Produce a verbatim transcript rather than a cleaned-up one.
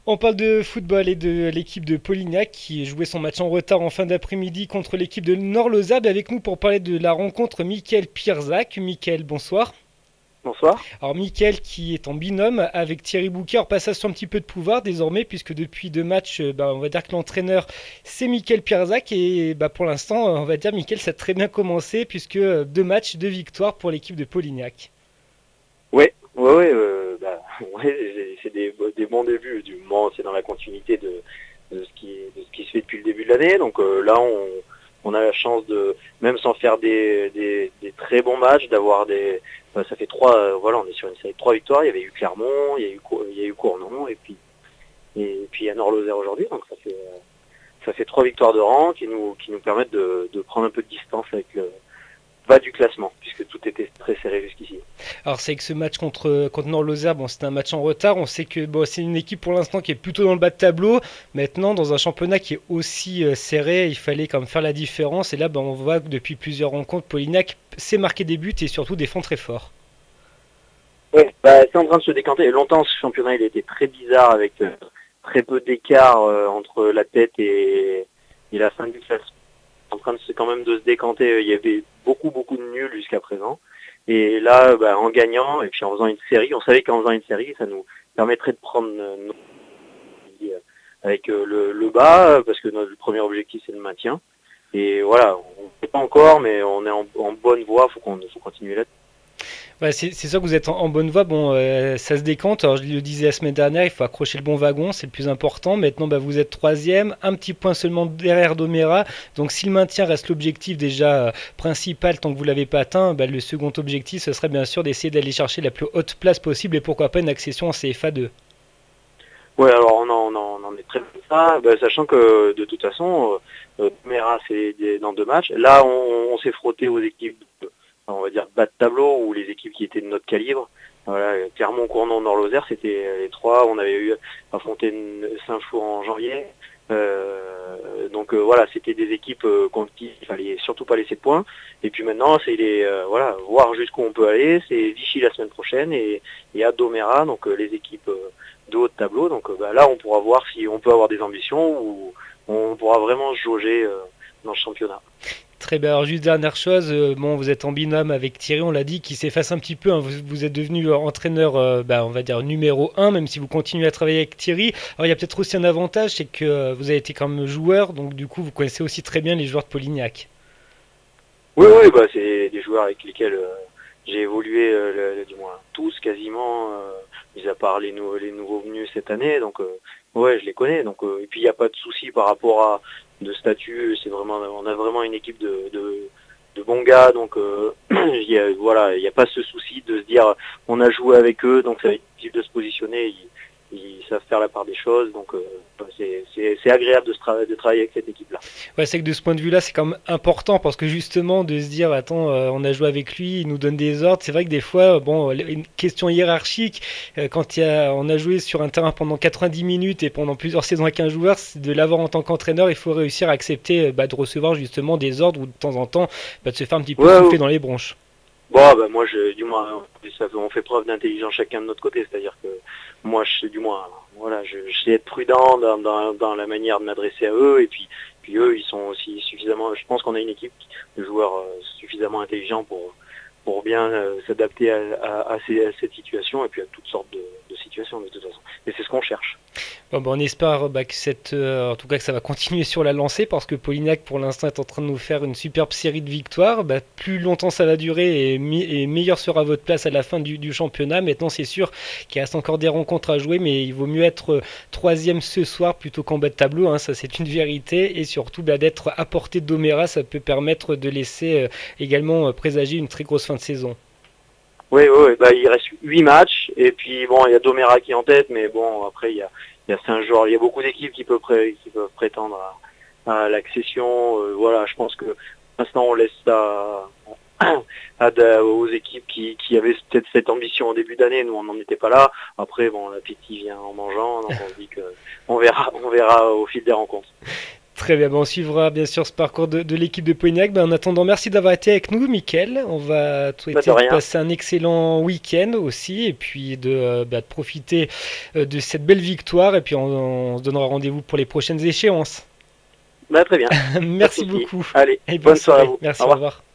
On parle de football et de l'équipe de Polignac qui jouait son match en retard en fin d'après-midi contre l'équipe de Nord-Lausanne. Avec nous pour parler de la rencontre, Mickaël Pierzac. Mickaël, bonsoir. Bonsoir. Alors Mickaël qui est en binôme avec Thierry Bouquet. Alors passation un petit peu de pouvoir désormais puisque depuis deux matchs, euh, bah, on va dire que l'entraîneur c'est Mickaël Pierzac et bah, pour l'instant on va dire Mickaël ça a très bien commencé puisque euh, deux matchs, deux victoires pour l'équipe de Polignac. Ouais, ouais, ouais, euh, bah, ouais, c'est des, des bons débuts. Du moment, c'est dans la continuité de, de ce qui, de ce qui se fait depuis le début de l'année. Donc euh, là, on, on a la chance de, même sans faire des, des, des très bons matchs, d'avoir des, bah, ça fait trois, euh, voilà, on est sur une série de trois victoires. Il y avait eu Clermont, il y a eu, Cour- il y a eu Cournon, et puis, et puis il y a Nord-Lozère aujourd'hui. Donc ça fait, euh, ça fait trois victoires de rang qui nous, qui nous permettent de, de prendre un peu de distance avec le bas du classement, puisque tout était très serré jusqu'ici. Alors c'est que ce match contre, contre Nord-Lausanne, bon, c'était un match en retard. On sait que bon, c'est une équipe pour l'instant qui est plutôt dans le bas de tableau. Maintenant, dans un championnat qui est aussi euh, serré, il fallait quand même faire la différence. Et là, ben, on voit que depuis plusieurs rencontres, Polignac sait marquer des buts et surtout défend très fort. Ouais, bah, c'est en train de se décanter. Longtemps, ce championnat, il était très bizarre avec euh, très peu d'écart euh, entre la tête et, et la fin du classement. En train de se, quand même de se décanter. Il y avait beaucoup, beaucoup de nuls jusqu'à présent. Et là, bah, en gagnant et puis en faisant une série, on savait qu'en faisant une série, ça nous permettrait de prendre euh, nos euh, avec euh, le, le bas, parce que notre premier objectif, c'est le maintien. Et voilà, on ne sait pas encore, mais on est en, en bonne voie. Faut qu'on, faut continuer là. Ouais, c'est c'est sûr que vous êtes en, en bonne voie. Bon, euh, ça se décante. Alors, je le disais la semaine dernière, il faut accrocher le bon wagon, c'est le plus important. Maintenant, bah, vous êtes troisième, un petit point seulement derrière Doméra. Donc, si le maintien reste l'objectif déjà euh, principal tant que vous l'avez pas atteint, bah, le second objectif, ce serait bien sûr d'essayer d'aller chercher la plus haute place possible et pourquoi pas une accession en C F A deux. Ouais, alors on en, on en, on en est très loin de ça, bah, sachant que de toute façon, euh, Mera c'est des- dans deux matchs. Là, on, on s'est frotté aux équipes, de- on va dire bas de tableau, ou les équipes qui étaient de notre calibre. Voilà, Clermont, Cournon, Nord-Lozère, c'était les trois. On avait eu affronté une- Saint-Flour en janvier. Euh, donc euh, voilà, c'était des équipes euh, contre qui il fallait surtout pas laisser de points. Et puis maintenant, c'est les euh, voilà, voir jusqu'où on peut aller. C'est Vichy la semaine prochaine et, et à Doméra, donc euh, les équipes euh, de haut de tableau. Donc euh, bah, là, on pourra voir si on peut avoir des ambitions ou on pourra vraiment se jauger euh, dans le championnat. Très bien. Alors, juste dernière chose, euh, bon, vous êtes en binôme avec Thierry, on l'a dit, qui s'efface un petit peu. Hein. Vous, vous êtes devenu euh, entraîneur, euh, bah, on va dire, numéro un, même si vous continuez à travailler avec Thierry. Alors, il y a peut-être aussi un avantage, c'est que euh, vous avez été quand même joueur, donc du coup, vous connaissez aussi très bien les joueurs de Polignac. Oui, oui, bah, c'est des joueurs avec lesquels euh, j'ai évolué, euh, le- le- du moins tous quasiment, euh, mis à part les, nou- les nouveaux venus cette année. Donc, euh, ouais, je les connais. Donc, euh, et puis il n'y a pas de souci par rapport à de statut. C'est vraiment, on a vraiment une équipe de, de, de bons gars. Donc, euh, il y a, voilà, il n'y a pas ce souci de se dire on a joué avec eux, donc ça va être difficile de se positionner. Ils, ils savent faire la part des choses. Donc, euh, bah, c'est c'est- c'est agréable de, se tra- de travailler avec cette équipe-là. Ouais, c'est que de ce point de vue-là, c'est quand même important parce que justement, de se dire, attends, euh, on a joué avec lui, il nous donne des ordres. C'est vrai que des fois, bon, une question hiérarchique, euh, quand il y a, on a joué sur un terrain pendant quatre-vingt-dix minutes et pendant plusieurs saisons avec un joueur, c'est de l'avoir en tant qu'entraîneur, il faut réussir à accepter euh, bah, de recevoir justement des ordres ou de temps en temps bah, de se faire un petit peu Ouais, souffler dans les bronches. bon, bah moi, je, du moins, ça, on fait preuve d'intelligence chacun de notre côté, c'est-à-dire que moi, je sais, du moins, voilà, je, je sais être prudent dans, dans, dans la manière de m'adresser à eux, et puis, puis eux, ils sont aussi suffisamment. Je pense qu'on a une équipe de joueurs euh, suffisamment intelligents pour pour bien euh, s'adapter à, à, à, ces, à cette situation et puis à toutes sortes de, de situations de toute façon. Et c'est ce qu'on cherche. Bon, bah, on espère bah, que cette, euh, en tout cas que ça va continuer sur la lancée parce que Polignac pour l'instant est en train de nous faire une superbe série de victoires. Bah, plus longtemps ça va durer et, mi- et meilleure sera votre place à la fin du, du championnat. Maintenant c'est sûr qu'il reste encore des rencontres à jouer, mais il vaut mieux être euh, troisième ce soir plutôt qu'en bas de tableau. Hein, ça c'est une vérité et surtout bah, d'être à portée de Doméra, ça peut permettre de laisser euh, également euh, présager une très grosse fin de saison. Oui, oui, oui, bah, il reste huit matchs, et puis bon, il y a Doméra qui est en tête, mais bon, après, il y a, il y a Saint-Georges, il y a beaucoup d'équipes qui peuvent, pré- qui peuvent prétendre à, à l'accession. Euh, voilà, je pense que pour l'instant, on laisse ça à de- aux équipes qui, qui avaient peut-être cette ambition au début d'année. Nous, on n'en était pas là. Après, bon, l'appétit vient en mangeant, donc on se dit que on verra, on verra au fil des rencontres. Très bien, ben, on suivra bien sûr ce parcours de, de l'équipe de Polignac. Ben, en attendant, merci d'avoir été avec nous, Mickaël. On va te Bah, souhaiter de de rien. passer un excellent week-end aussi et puis de, euh, bah, de profiter euh, de cette belle victoire. Et puis on, on se donnera rendez-vous pour les prochaines échéances. Bah, très bien. Pas de Merci souci. beaucoup Allez, et bonne bonne soirée à soirée. vous. Au Merci, au revoir. revoir.